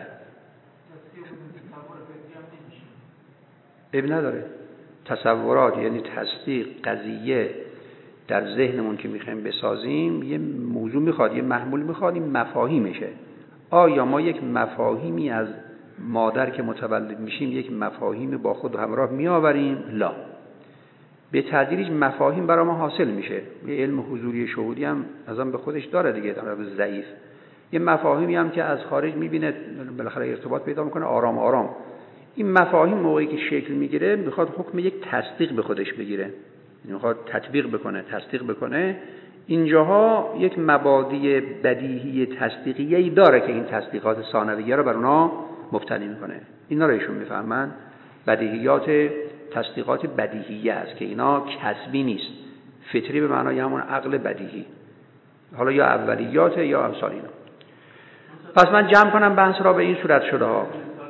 اب نداره. تصورات یعنی تصدیق قضیه در ذهنمون که میخوایم بسازیم، یه موضوع میخواد، یه محمول میخواد، این مفاهیمشه. آیا ما یک مفاهیمی از مادر که متولد میشیم یک مفاهیمی با خود همراه میآوریم؟ لا. به تدریج مفاهیم برای ما حاصل میشه. یه علم حضوری شهودی هم ازم به خودش داره دیگه، در واقع ضعیف. یه مفاهیمی هم که از خارج میبینه بالاخره ارتباط پیدا میکنه آرام آرام. این مفاهیم موقعی که شکل میگیره میخواد حکم یک تصدیق به خودش بگیره، میخواد تطبیق بکنه، تصدیق بکنه. اینجاها یک مبادی بدیهی تصدیقیه‌ای داره که این تصدیقات ثانویه رو بر اونا مبتنی میکنه. اینا رو ایشون میفهمن بدیهیات، تصدیقات بدیهیه است که اینا کسبی نیست، فطری به معنای همون عقل بدیهی، حالا یا اولیات یا امثال اینا. پس من جمع کنم بحث را به این صورت شده ها.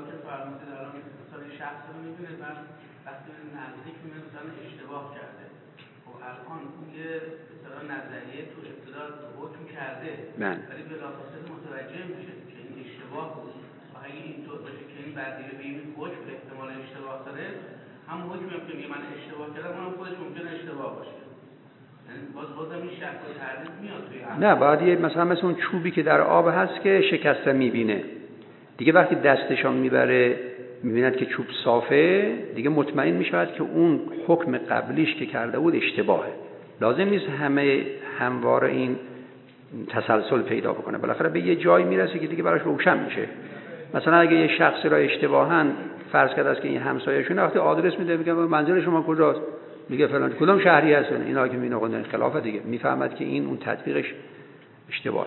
من ولی بلافاصله متوجه میشه که این اشتباه بود. اگه اینطور باشه که این بعدیه به این حکم احتمال اشتباه داره، هم حکم که من اشتباه کردم اونم خودش ممکنه اشتباه باشه. یعنی باز بازم این شک و تردید میاد توی عقل. نه، باید یه مثلا مثل اون چوبی که در آب هست که شکسته میبینه دیگه، وقتی دستشان میبره میبیند که چوب صافه، دیگه مطمئن میشود که اون حکم قبلیش که کرده بود اشتباهه. لازم نیست همه همواره این تسلسل پیدا بکنه، بالاخره به یه جایی میرسه که دیگه براش روشن میشه. مثلا اگه یه شخصی را اشتباهاً فرض کرده است که این همسایه‌شونه، وقتی آدرس میده میگه منزل شما کجاست، میگه فلان، کدوم شهری هستن، اینا که میگن خلاف دیگه، میفهمد که این اون تطبیقش اشتباهه.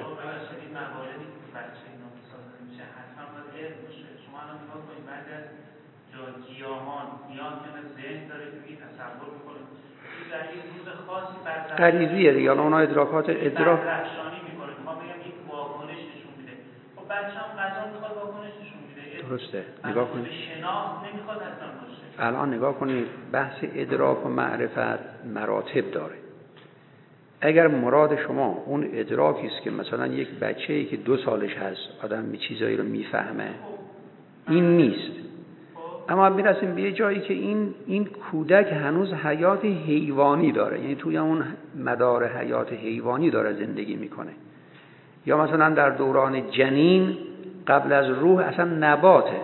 غریزیه دیگه، اونها ادراکات ادراک رخشانی میکنه. ما بگم یک واکنش نشون میده. خب بچه‌م غذا میخواد واکنش نشون میده. درسته. نگاه کنید. شناخت نمیخواد اصلا باشه. الان نگاه کنید، بحث ادراک و معرفت مراتب داره. اگر مراد شما اون ادراکی است که مثلا یک بچه‌ای که دو سالش هست آدم می چیزایی رو میفهمه، این نیست. اما میرسیم به یه جایی که این این کودک هنوز حیات حیوانی داره، یعنی توی اون مدار حیات حیوانی داره زندگی میکنه. یا مثلا در دوران جنین قبل از روح اصلا نباته.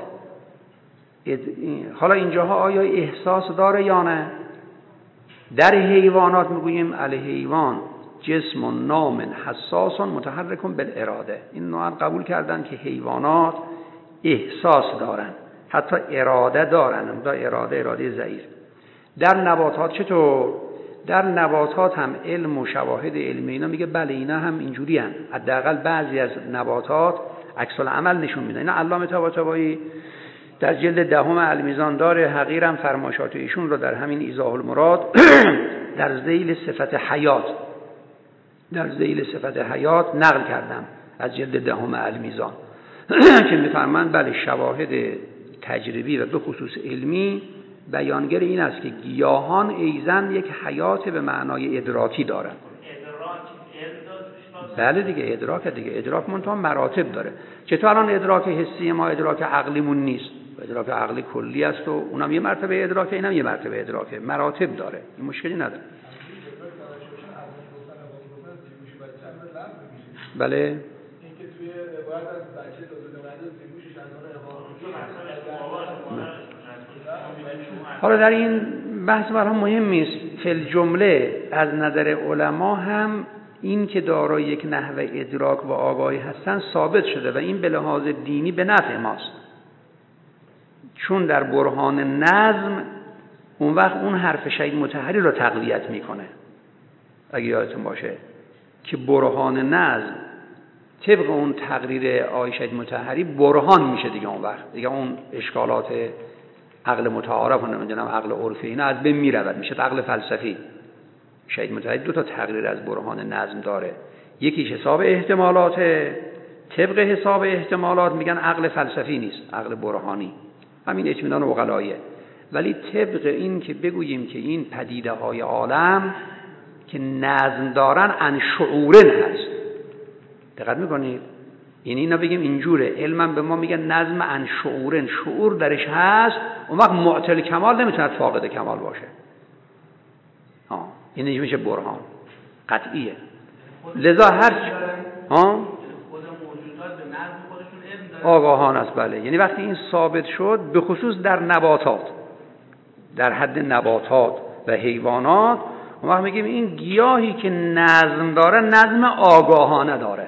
حالا اینجاها آیا احساس داره یا نه؟ در حیوانات میگوییم الحیوان جسم نام حساس متحرک بالاراده. این نوع قبول کردن که حیوانات احساس دارن، حتی اراده دارن، اما اراده اراده ضعیف. در نباتات چطور؟ در نباتات هم علم و شواهد علمی اینا میگه بله اینا هم اینجوری هن. حداقل بعضی از نباتات عکس العمل نشون میدن. اینا علامه طباطبایی در جلد دهم المیزان داره، حقیرم فرمایشات ایشون رو در همین ایضاح المراد در ذیل صفت حیات در ذیل صفت حیات نقل کردم از جلد دهم المیزان که میفرمایند بله شواهد تجربی و به خصوص علمی بیانگر این است که گیاهان ایزن یک حیات به معنای ادراکی دارن. بله دیگه ادراک دیگه ادراک منتها مراتب داره. چطور الان ادراک حسی ما ادراک عقلیمون نیست؟ ادراک عقلی کلی است و اونم یه مرتبه ادراکه، اینم یه مرتبه ادراکه، مراتب داره، این مشکلی نداره. بله اینکه توی روایت از بچه دو دو زیموشش از حالا در این بحث برام مهم نیست. فی جمله از نظر علما هم این که دارای یک نحوه ادراک و آگاهی هستن ثابت شده و این به لحاظ دینی به نفع ماست، چون در برهان نظم اون وقت اون حرف شهید مطهری رو تقویت میکنه. اگه یادتون باشه که برهان نظم طبق اون تقریر آقای شهید مطهری برهان میشه دیگه. اون وقت دیگه اون اشکالات عقل متعارف و نمیدونم عقل عرفی اینا از بین میرود، میشه عقل فلسفی. شهید مطهری دو تا تقریر از برهان نظم داره، یکیش حساب احتمالات، طبق حساب احتمالات میگن عقل فلسفی نیست، عقل برهانی، همین اطمینان عقلاییه. ولی طبق این که بگوییم که این پدیده های عالم که نظم دارن ان شعورن هست، دقت میکنید؟ یعنی اینا بگیم اینجوره، علمم به ما میگه نظم ان شعورن، شعور درش هست، اون وقت معطل کمال نمیتونه فاقد کمال باشه. ها این میشه برهان قطعیه. لذا هر ها آگاهان است. بله، یعنی وقتی این ثابت شد به خصوص در نباتات، در حد نباتات و حیوانات، اون وقت میگیم این گیاهی که نظم داره نظم آگاهانه داره.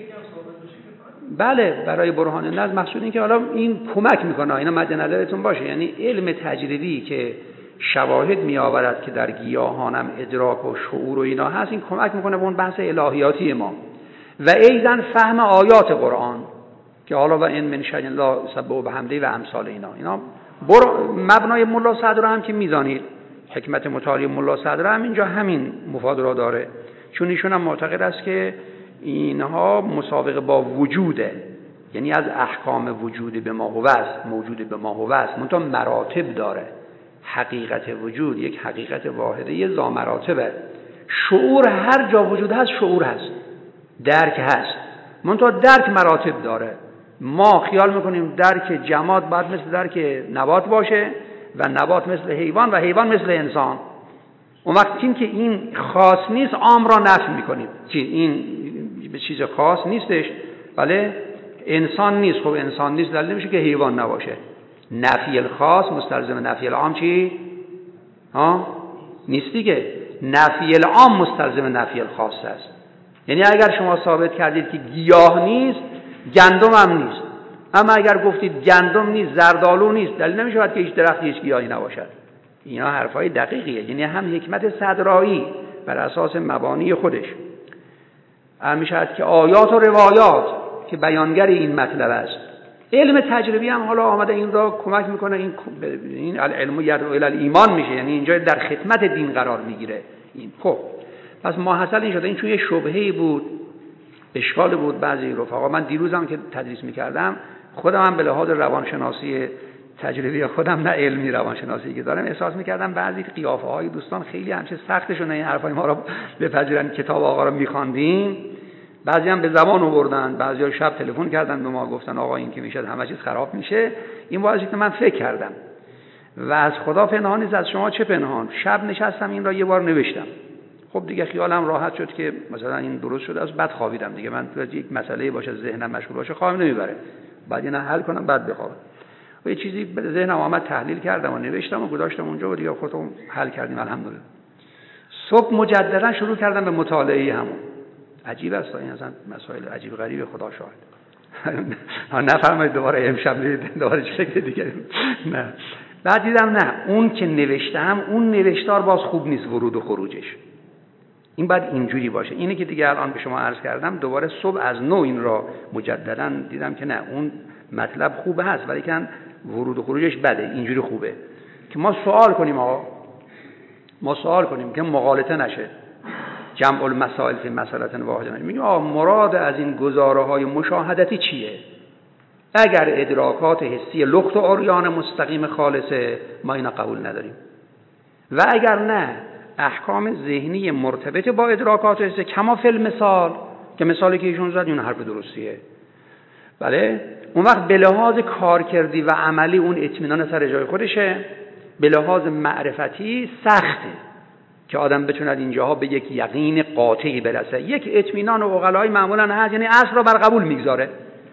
بله، برای برهان نظم مقصود این که حالا این کمک میکنه، اینا مد نظرتون باشه. یعنی علم تجربی که شواهد میآورد که در گیاهانم ادراک و شعور و اینا هست، این کمک میکنه به اون بحث الهیاتی ما و ایضا فهم آیات قرآن که حالا و این من شیء لا یسبح بحمده و امثال اینا. اینا بر... مبنای ملا صدر هم که میزانید، حکمت متعالی ملا صدر هم اینجا همین مفاد را داره، چون ایشون هم معتقد است که اینها مسابقه با وجوده، یعنی از احکام وجود به ما هو است، موجود به ما هو است، منتها مراتب داره. حقیقت وجود یک حقیقت واحده ذا مراتبه. شعور هر جا وجود هست شعور هست، درک هست، منتها درک مراتب داره. ما خیال میکنیم درک جماد باید مثل درک نبات باشه و نبات مثل حیوان و حیوان مثل انسان. اون وقت این که این خاص نیست عام را نفی میکنیم، چی این به چیز خاص نیستش، بله انسان نیست، خب انسان نیست دلیل نمیشه که حیوان نباشه. نفی الخاص مستلزم نفی العام چی؟ ها؟ نیست دیگه. نفی العام مستلزم نفی الخاص است. یعنی اگر شما ثابت کردید که گیاه نیست، گندم هم نیست، اما اگر گفتید گندم نیست، زردآلو نیست، دلیل نمیشه که هیچ درختی هیچ گیاهی نباشد. اینا حرفای دقیقیه، یعنی هم حکمت صدرایی بر اساس مبانی خودش. همیشه که آیات و روایات که بیانگر این مطلب است. علم تجربی هم حالا آمده این را کمک میکنه، این این علم یدعو الی الایمان میشه، یعنی اینجا در خدمت دین قرار میگیره. این خب پس ما حاصل این شده، این چون یه شبهه‌ای بود، اشکال بود بعضی رفقا. من دیروزم که تدریس میکردم خودم هم به لحاظ روانشناسی تجربی خودم، نه علمی روانشناسی که دارم، احساس میکردم بعضی قیافه های دوستان خیلی همچه سختشون این حرفای ما رو بپذیرن. کتاب آقا رو میخواندیم، بعضی هم به زبان آوردن، بعضی ها شب تلفن کردن به ما گفتن آقا این که میشه همه چیز خراب میشه. این واژه‌ای که من فکر کردم و از خدا پنهان نیست، از شما چه پنهان. شب نشستم این را یه بار نوشتم. خب دیگه خیالم راحت شد که مثلا این درست شده است. بعد خوابیدم دیگه. من تو یک مسئله باشه ذهنم مشغول باشه خواب نمیبره، بعد اینا حل کنم بعد بخوابم. و یه چیزی به ذهنم اومد تحلیل کردم و نوشتم و گذاشتم اونجا و دیگه خودم حل کردیم الحمدلله. صبح مجددا شروع کردم به مطالعه همون. عجیب است این اصلا مسائل عجیب غریب، خدا شاهد. نفرمایید دوباره امشب دوباره چه شکل دیگه. نه بعد دیدم نه، اون که نوشتم اون نوشتار باز خوب نیست، ورود و خروجش این باید اینجوری باشه. اینه که دیگه الان به شما عرض کردم، دوباره صبح از نو این را مجددا دیدم که نه، اون مطلب خوبه هست ولی که ورود و خروجش بده، اینجوری خوبه که ما سوال کنیم. آقا ما سوال کنیم که مغالطه نشه. جمع المسائل فی مسئله واحده. میگیم آقا مراد از این گزاره های مشاهدتی چیه؟ اگر ادراکات حسی لخت و عریان مستقیم خالصه ما اینا قبول نداریم، و اگر نه احکام ذهنی مرتبط با ادراکات حسی کما فی المثال، که مثالی که ایشون زد اون حرف درستیه، بله اون وقت به لحاظ کارکردی و عملی اون اطمینان سر جای خودشه، به لحاظ معرفتی سخته که آدم بتوند اینجاها به یک یقین قاطعی برسه. یک اطمینان و عقلای معمولا هست، یعنی اصل رو بر قبول میگذاره.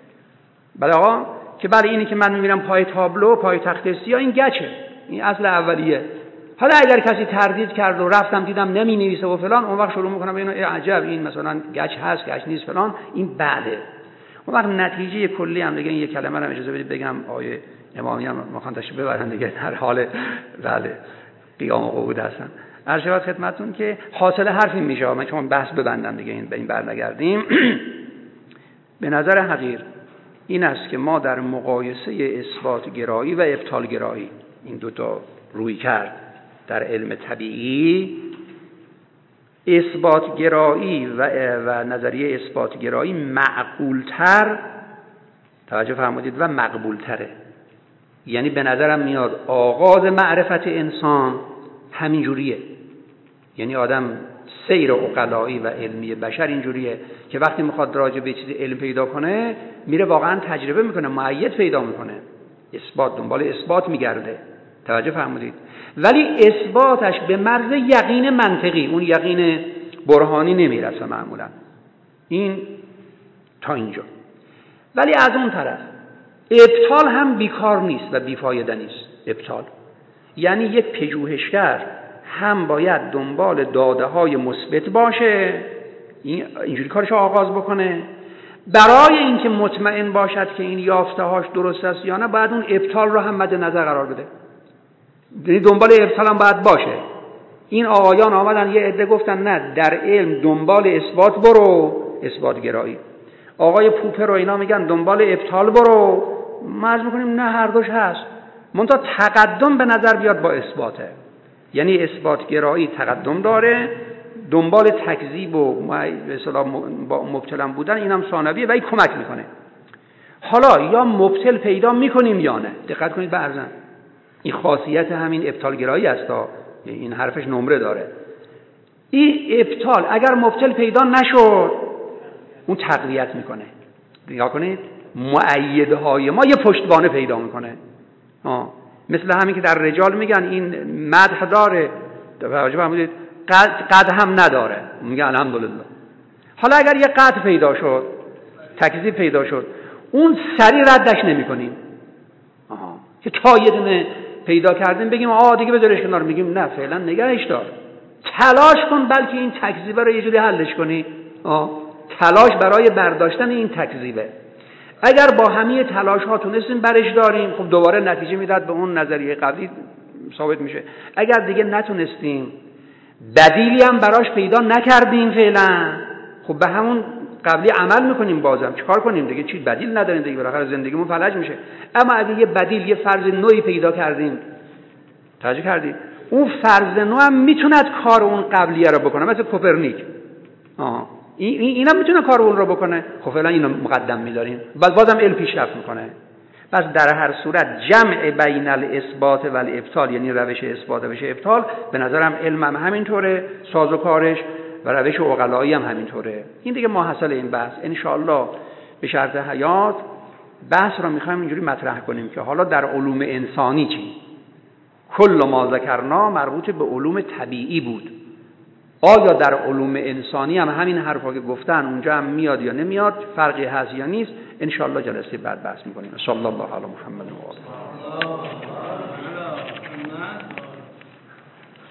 بله آقا که بله اینی که من میبینم پای تابلو، پای تخت سیاه، این گچه، این اصل اولیه. حالا اگر کسی تردید کرد و رفتم دیدم نمی نویسه و فلان، اون وقت شروع میکنم اینو عجب این مثلا گچ هست گچ نیست فلان، این بعده. اون وقت نتیجه کلی هم دیگه این یک کلمه رو اجازه بدید بگم، آیه امامی هم میخوان تشریف ببرن دیگه، در حال بله قیام و قعود هستن. عرض خدمتتون که حاصل حرفی میشه، من چون بحث ببندم دیگه این به این برنگردیم. به نظر حقیر این است که ما در مقایسه اثبات گرایی و ابطال گرایی، این دوتا روی کرد در علم طبیعی، اثبات گرایی و, و نظریه اثبات گرایی معقولتر، توجه فرمودید، و مقبولتره. یعنی به نظرم میاد آغاز معرفت انسان همینجوریه. یعنی آدم سیر عقلایی و علمی بشر اینجوریه که وقتی میخواد راجع به چیز علم پیدا کنه میره واقعا تجربه میکنه، مؤید پیدا میکنه، اثبات، دنبال اثبات میگرده. توجه فرمودید؟ ولی اثباتش به مرز یقین منطقی، اون یقین برهانی نمیرسه معمولا. این تا اینجا. ولی از اون طرف ابطال هم بیکار نیست و بیفایده نیست. ابطال یعنی یک پژوهشگر هم باید دنبال داده های مثبت باشه، این اینجوری کارش آغاز بکنه. برای اینکه مطمئن باشد که این یافته هاش درست است یا نه، باید اون ابطال رو هم مد نظر قرار بده. یعنی دنبال ابطال هم باید باشه. این آقایان آمدن یه عده گفتن نه، در علم دنبال اثبات برو، اثبات گرایی. آقای پوپر و اینا میگن دنبال ابطال برو. ما عرض میکنیم نه، هر دوش هست. منتها تقدم به نظر بیاد با اثباته. یعنی اثبات گرایی تقدم داره، دنبال تکذیب و به اصطلاح مبتلا بودن اینم ثانویه و این کمک میکنه. حالا یا مبتل پیدا میکنیم یا نه. دقت کنید به ارزن، این خاصیت همین ابطال گرایی است. این حرفش نمره داره. این ابطال اگر مبتل پیدا نشد، اون تقویت میکنه. نگاه کنید، مؤیدهای ما یه پشتوانه پیدا میکنه. آه. مثل همین که در رجال میگن این مدح داره، توجه فرمودید، قد هم نداره، میگن الحمدلله. حالا اگر یه قد پیدا شد، تکذیب پیدا شد، اون سری ردش نمیکنیم. آها، که تا یه دونه پیدا کردیم بگیم آه دیگه بذارش کنار، میگیم نه فعلا نگهش دار، تلاش کن بلکه این تکذیبه رو یه جوری حلش کنی. آه، تلاش برای برداشتن این تکذیبه. اگر با همه تلاش ها تونستیم برش داریم، خب دوباره نتیجه میداد به اون نظریه قبلی ثابت میشه. اگر دیگه نتونستیم، بدیلی هم براش پیدا نکردیم فعلا، خب به همون قبلی عمل میکنیم. بازم چیکار کنیم دیگه؟ چی بدیل نداریم دیگه، بالاخره زندگیمون فلج میشه. اما اگه یه بدیل، یه فرض نوعی پیدا کردیم، توجه کردید، اون فرض نو هم میتوند کار اون قبلیه رو بکنه، مثل کوپرنیک. آها، این اینم میتونه کار اون رو بکنه. خب فعلا اینو مقدم می‌داریم، بعد بازم علم پیشرفت میکنه. پس در هر صورت جمع بین الاثبات و الابطال، یعنی روش اثبات و روش ابطال، به نظرم علم هم همینطوره، سازوکارش و روش عقلایی هم همینطوره. این دیگه ماحصل این بحث. ان شاء الله به شرط حیات بحث رو می‌خوایم اینجوری مطرح کنیم که حالا در علوم انسانی چی؟ کل ما ذکرنا مربوط به علوم طبیعی بود. آیا در علوم انسانی هم همین حرفا که گفتن اونجا هم میاد یا نمیاد، فرقی هست یا نیست؟ ان شاء الله جلسه بعد بحث می‌کنیم. صلی الله علی محمد و آله.